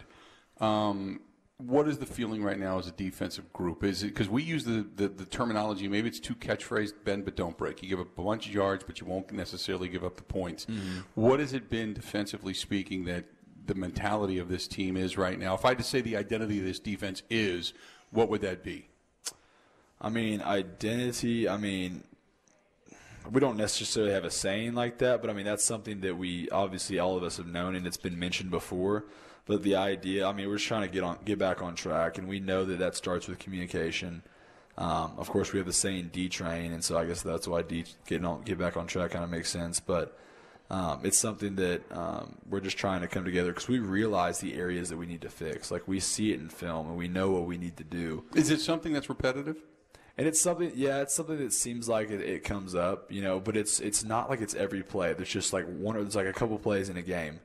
What is the feeling right now as a defensive group? Is it because we use the terminology? Maybe it's too catchphrase: bend but don't break. You give up a bunch of yards, but you won't necessarily give up the points. What has it been defensively speaking that the mentality of this team is right now? If I had to say the identity of this defense is, what would that be? Identity. We don't necessarily have a saying like that, but that's something that we obviously all of us have known, and it's been mentioned before. But the idea, we're just trying to get back on track, and we know that starts with communication. Of course, we have the saying D-train, and so I guess that's why get back on track kind of makes sense. But it's something that we're just trying to come together because we realize the areas that we need to fix. We see it in film, and we know what we need to do. Is it something that's repetitive? And it's something that seems like it comes up, but it's not like it's every play. There's just there's a couple plays in a game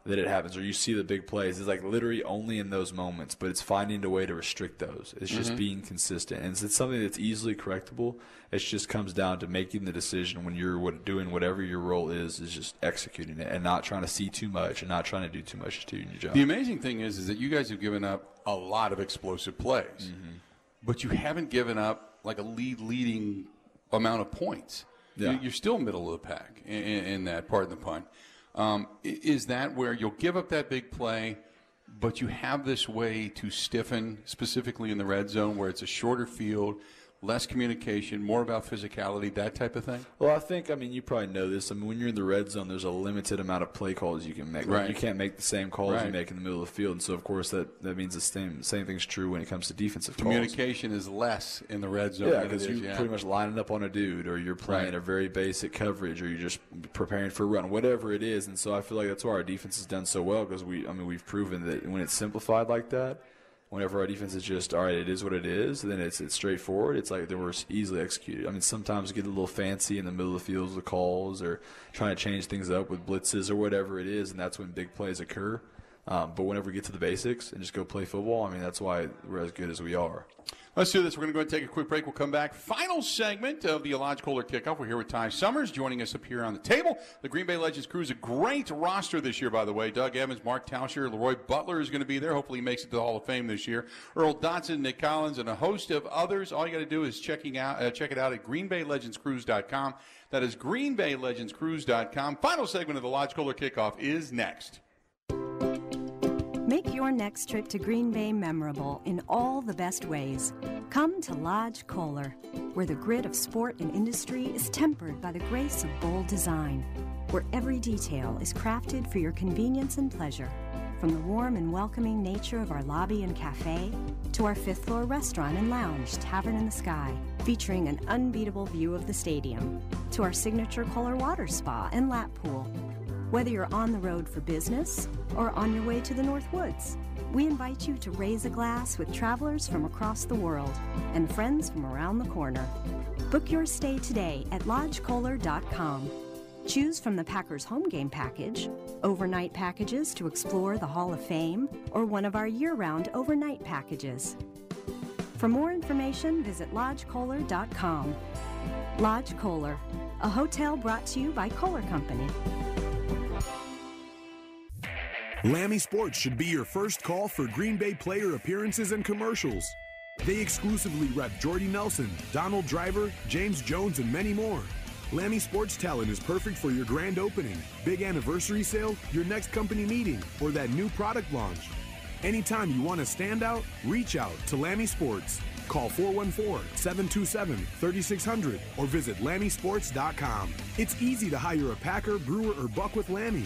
that it happens, or you see the big plays. It's like literally only in those moments, but it's finding a way to restrict those. It's just being consistent, and it's something that's easily correctable. It just comes down to making the decision when you're doing whatever your role is just executing it and not trying to see too much and not trying to do too much to do your job. The amazing thing is that you guys have given up a lot of explosive plays, but you haven't given up like a leading amount of points. Yeah. You're still middle of the pack in that, pardon the pun. Is that where you'll give up that big play, but you have this way to stiffen, specifically in the red zone, where it's a shorter field, less communication, more about physicality, that type of thing? Well, you probably know this. When you're in the red zone, there's a limited amount of play calls you can make. Right. You can't make the same calls you make in the middle of the field. And so, of course, that means the same thing's true when it comes to defensive Communication is less in the red zone. Yeah, because you're pretty much lining up on a dude, or you're playing a very basic coverage, or you're just preparing for a run, whatever it is. And so I feel like that's why our defense has done so well, because we've proven that when it's simplified like that, whenever our defense is just, all right, it is what it is, then it's straightforward. It's like they were easily executed. Sometimes we get a little fancy in the middle of the field with calls or trying to change things up with blitzes or whatever it is, and that's when big plays occur. But whenever we get to the basics and just go play football, that's why we're as good as we are. Let's do this. We're going to go ahead and take a quick break. We'll come back. Final segment of the Lodge Kohler Kickoff. We're here with Ty Summers joining us up here on the table. The Green Bay Legends crew is a great roster this year, by the way. Doug Evans, Mark Tauscher, Leroy Butler is going to be there. Hopefully he makes it to the Hall of Fame this year. Earl Dotson, Nick Collins, and a host of others. All you got to do is check it out at greenbaylegendscruise.com. That is greenbaylegendscruise.com. Final segment of the Lodge Kohler Kickoff is next. Make your next trip to Green Bay memorable in all the best ways. Come to Lodge Kohler, where the grit of sport and industry is tempered by the grace of bold design, where every detail is crafted for your convenience and pleasure. From the warm and welcoming nature of our lobby and cafe to our fifth-floor restaurant and lounge, Tavern in the Sky, featuring an unbeatable view of the stadium, to our signature Kohler Water Spa and lap pool. Whether you're on the road for business or on your way to the North Woods, we invite you to raise a glass with travelers from across the world and friends from around the corner. Book your stay today at lodgekohler.com. Choose from the Packers home game package, overnight packages to explore the Hall of Fame, or one of our year-round overnight packages. For more information, visit lodgekohler.com. Lodge Kohler, a hotel brought to you by Kohler Company. Lammy Sports should be your first call for Green Bay player appearances and commercials. They exclusively rep Jordy Nelson, Donald Driver, James Jones, and many more. Lammy Sports talent is perfect for your grand opening, big anniversary sale, your next company meeting, or that new product launch. Anytime you want to stand out, reach out to Lammy Sports. Call 414-727-3600 or visit LammySports.com. It's easy to hire a packer, brewer, or buck with Lammy.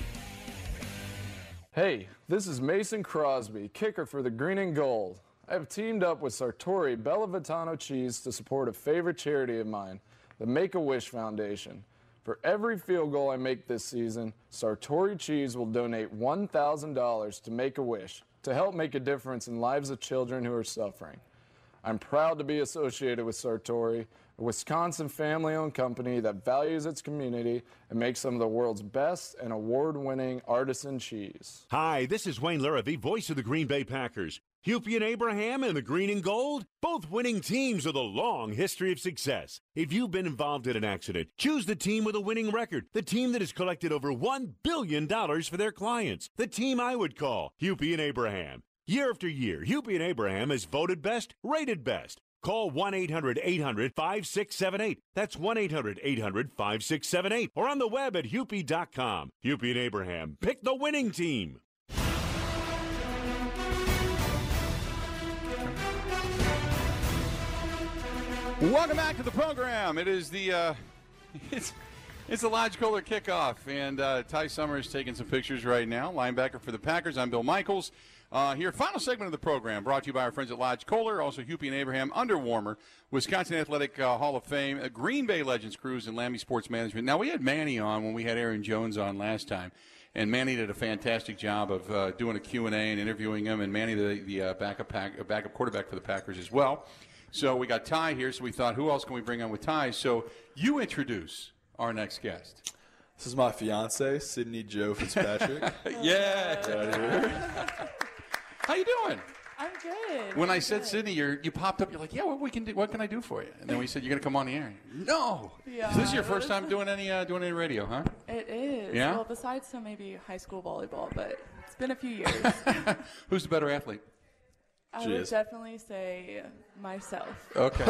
Hey, this is Mason Crosby, kicker for the Green and Gold. I have teamed up with Sartori Bellavitano Cheese to support a favorite charity of mine, the Make-A-Wish Foundation. For every field goal I make this season, Sartori Cheese will donate $1,000 to Make-A-Wish to help make a difference in lives of children who are suffering. I'm proud to be associated with Sartori, a Wisconsin family-owned company that values its community and makes some of the world's best and award-winning artisan cheese. Hi, this is Wayne Larrivee, voice of the Green Bay Packers. Hupy and Abraham and the Green and Gold, both winning teams with a long history of success. If you've been involved in an accident, choose the team with a winning record, the team that has collected over $1 billion for their clients, the team I would call Hupy and Abraham. Year after year, Hupy and Abraham is voted best, rated best. Call 1-800-800-5678. That's 1-800-800-5678. Or on the web at hupy.com. Hupy and Abraham, pick the winning team. Welcome back to the program. It is the it's the Lodge Kohler Kickoff, and Ty Summers taking some pictures right now. Linebacker for the Packers. I'm Bill Michaels. Here, final segment of the program, brought to you by our friends at Lodge Kohler, also Hupy and Abraham, Under Warmer, Wisconsin Athletic Hall of Fame, Green Bay Legends Cruise, and Lammy Sports Management. Now, we had Manny on when we had Aaron Jones on last time, and Manny did a fantastic job of doing a Q&A and interviewing him, and Manny, the backup quarterback for the Packers as well. So we got Ty here, so we thought, who else can we bring on with Ty? So you introduce our next guest. This is my fiance, Sydney Jo Fitzpatrick. Yeah. Right here. How you doing? I'm good. When I said Sydney, you popped up. You're like, yeah, what can I do for you? And then we said, you're going to come on the air. No. Yeah. So this is your first time doing any radio, huh? It is. Yeah? Well, besides some maybe high school volleyball, but it's been a few years. Who's the better athlete? I would definitely say myself. Okay.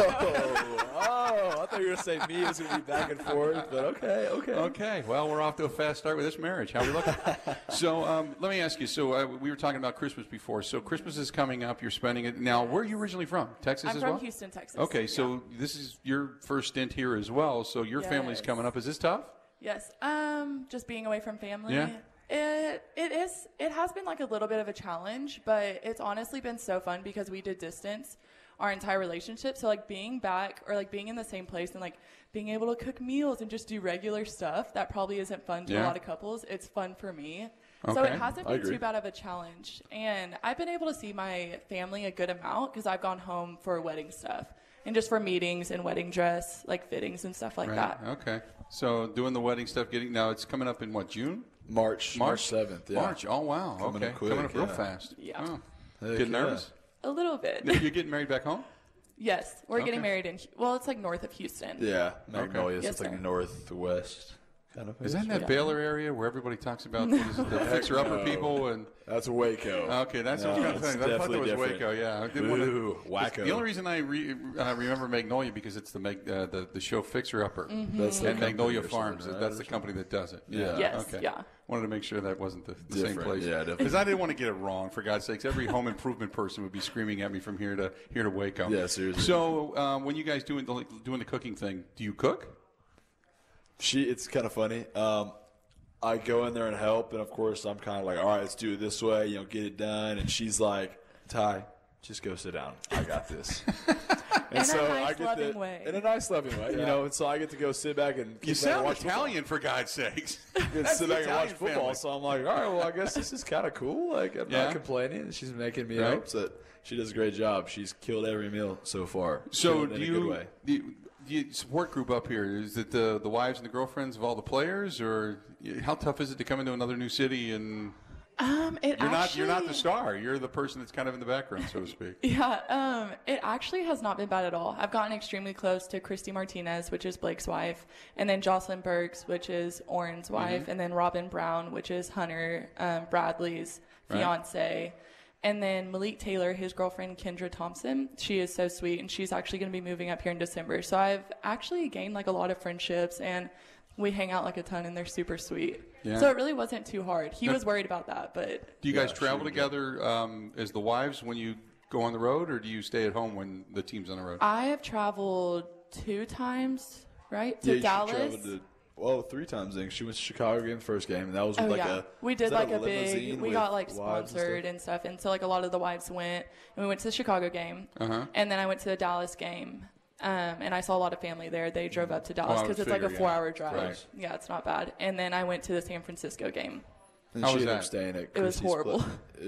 Oh, I thought you were going to say me. It was going to be back and forth, but okay. Okay. Well, we're off to a fast start with this marriage. How are we looking? So let me ask you. So we were talking about Christmas before. So Christmas is coming up. You're spending it. Now, where are you originally from? Texas I'm as from well? Houston, Texas. Okay. So this is your first stint here as well. So your family's coming up. Is this tough? Yes. Just being away from family. Yeah. It has been like a little bit of a challenge, but it's honestly been so fun because we did distance our entire relationship. So like being back or like being in the same place and like being able to cook meals and just do regular stuff that probably isn't fun to a lot of couples. It's fun for me. Okay. So it hasn't been too bad of a challenge. And I've been able to see my family a good amount because I've gone home for wedding stuff and just for meetings and wedding dress, like fittings and stuff like that. Okay. So doing the wedding stuff, now it's coming up in what, June? March 7th, yeah. March, oh wow. Coming up quick, coming up real fast. Yeah. Oh. Getting nervous? A little bit. You're getting married back home? Yes, we're getting married in, it's like north of Houston. Yeah, Magnolia, Yes, it's like sir. northwest kind of. Is that in that Baylor area where everybody talks about the fixer-upper people? And that's Waco. Okay, that's what I was going to say. I thought that was different. Waco, yeah. Wacko. The only reason I remember Magnolia because it's the show Fixer-Upper. That's and Magnolia Farms. right? That's the company that does it. Yeah. Yes, Okay. yeah. Wanted to make sure that wasn't the same Different, place. yeah, definitely. Because I didn't want to get it wrong, for God's sakes. Every home improvement person would be screaming at me from here to Waco. Yeah, seriously. So when you guys doing the cooking thing, do you cook? It's kind of funny. I go in there and help, and of course I'm kind of like, all right, let's do it this way, get it done. And she's like, Ty, just go sit down. I got this. And in a nice, loving way. In a nice, loving way, And so I get to go sit back and You sound Italian, for God's sakes. Sit back and watch football. Family. So I'm like, all right, well, I guess this is kind of cool. Like, I'm not complaining. She's making me hopes that she does a great job. She's killed every meal so far. So in a good way. Do you support group up here? Is it the wives and the girlfriends of all the players, or how tough is it to come into another new city and you're not the star. You're the person that's kind of in the background, so to speak. Yeah, it actually has not been bad at all. I've gotten extremely close to Christy Martinez, which is Blake's wife, and then Jocelyn Burks, which is Oren's wife, and then Robin Brown, which is Hunter Bradley's fiance. And then Malik Taylor, his girlfriend, Kendra Thompson, she is so sweet, and she's actually going to be moving up here in December. So I've actually gained like a lot of friendships, and we hang out like a ton, and they're super sweet. Yeah. So it really wasn't too hard. He was worried about that, but... Do you guys travel together as the wives when you go on the road, or do you stay at home when the team's on the road? I have traveled 2 times, right, to Dallas. Well, 3 times. I think she went to Chicago game, the first game, and that was we did like a limousine big. We got like with wives sponsored and stuff, and so like a lot of the wives went, and we went to the Chicago game, and then I went to the Dallas game, and I saw a lot of family there. They drove up to Dallas because it's like a 4-hour drive. Right. Yeah, it's not bad. And then I went to the San Francisco game. And how was ended that? up staying at It was horrible.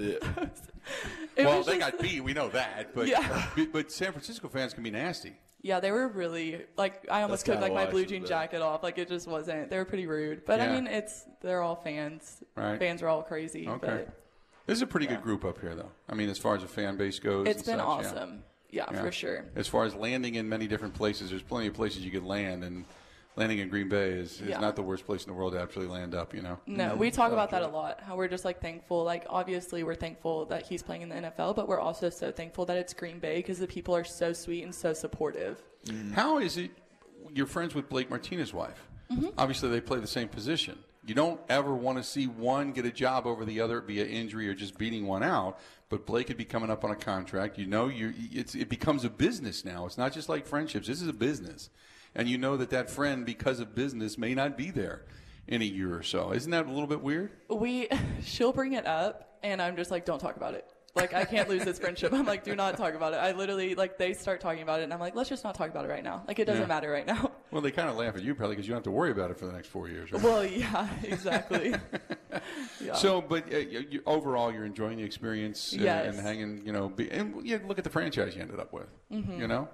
Well, they got beat. We know that, but San Francisco fans can be nasty. Yeah, they were really, like, I almost took, like, my blue jean jacket off. Like, it just wasn't. They were pretty rude. But, I mean, they're all fans. Right. Fans are all crazy. Okay. But, this is a pretty good group up here, though. I mean, as far as the fan base goes. It's been such, awesome. Yeah, for sure. As far as landing in many different places, there's plenty of places you could land, and landing in Green Bay is not the worst place in the world to actually land up, No, we talk about that a lot, how we're just, like, thankful. Like, obviously, we're thankful that he's playing in the NFL, but we're also so thankful that it's Green Bay because the people are so sweet and so supportive. How is it you're friends with Blake Martinez's wife? Obviously, they play the same position. You don't ever want to see one get a job over the other via injury or just beating one out. But Blake could be coming up on a contract. It becomes a business now. It's not just like friendships. This is a business. And you know that friend, because of business, may not be there in a year or so. Isn't that a little bit weird? She'll bring it up, and I'm just like, don't talk about it. Like, I can't lose this friendship. I'm like, do not talk about it. I literally, like, they start talking about it, and I'm like, let's just not talk about it right now. Like, it doesn't matter right now. Well, they kind of laugh at you probably because you don't have to worry about it for the next 4 years, right? Well, yeah, exactly. Yeah. So, but overall, you're enjoying the experience Yes. and hanging, and look at the franchise you ended up with,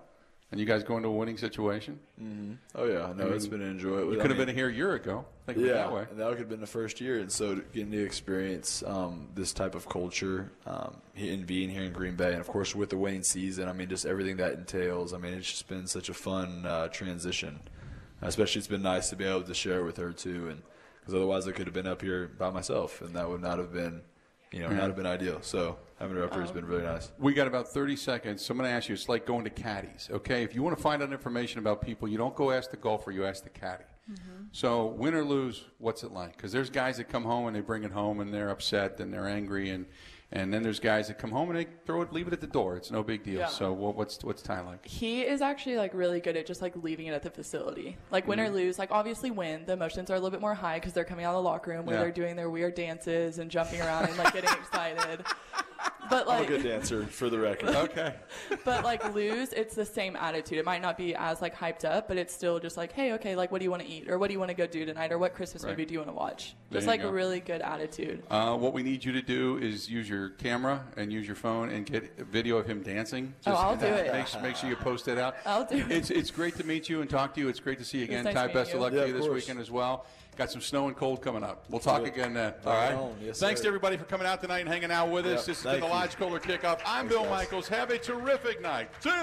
And you guys go into a winning situation? Mm-hmm. Oh, yeah. No, it's been an enjoyable. You could have been here a year ago. Think of it that way. And that could have been the first year. And so getting to experience this type of culture and being here in Green Bay, and, of course, with the winning season, I mean, just everything that entails. I mean, it's just been such a fun transition. Especially it's been nice to be able to share with her, too, and because otherwise I could have been up here by myself, and that would not have been, not have been ideal. So having her up here has been really nice. We got about 30 seconds. So I'm going to ask you, it's like going to caddies, okay? If you want to find out information about people, you don't go ask the golfer, you ask the caddy. Mm-hmm. So win or lose, what's it like? Because there's guys that come home and they bring it home and they're upset and they're angry, and then there's guys that come home and they leave it at the door. It's no big deal. Yeah. So what's Ty like? He is actually like really good at just like leaving it at the facility. Like win or lose, like obviously win. The emotions are a little bit more high because they're coming out of the locker room where they're doing their weird dances and jumping around and like getting excited. But like, I'm a good dancer, for the record. Okay. But like lose, it's the same attitude. It might not be as like hyped up, but it's still just like, hey, okay, like what do you want to eat, or what do you want to go do tonight, or what Christmas movie do you want to watch? Just like a really good attitude. What we need you to do is use your camera and use your phone and get a video of him dancing. I'll do it. Make sure you post it out. I'll do it. It's great to meet you and talk to you. It's great to see you again. Nice Ty, best of luck to you this course. weekend as well. Got some snow and cold coming up. We'll talk again then. All right. Yes, Thanks sir. to everybody for coming out tonight and hanging out with us. This has been the Lodge Kohler Kickoff. I'm Bill Michaels. Have a terrific night. Tip.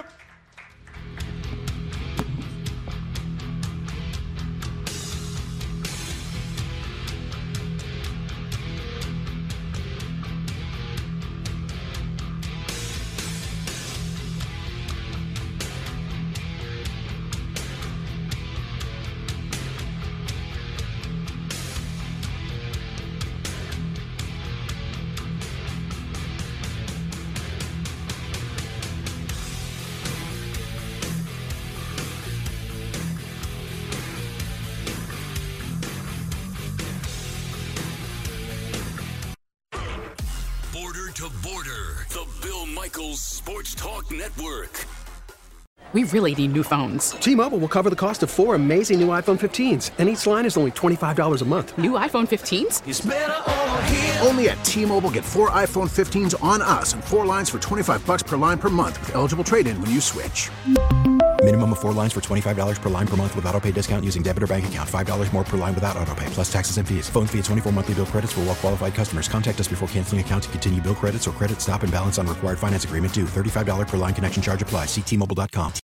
To Border, the Bill Michaels Sports Talk Network. We really need new phones. T-Mobile will cover the cost of 4 amazing new iPhone 15s, and each line is only $25 a month. New iPhone 15s? It's better over here. Only at T-Mobile, get 4 iPhone 15s on us and 4 lines for $25 per line per month with eligible trade-in when you switch. Minimum of 4 lines for $25 per line per month with autopay discount using debit or bank account. $5 more per line without autopay, plus taxes and fees. Phone fee at 24 monthly bill credits for well-qualified customers. Contact us before canceling account to continue bill credits or credit stop and balance on required finance agreement due. $35 per line connection charge applies. See T-Mobile.com.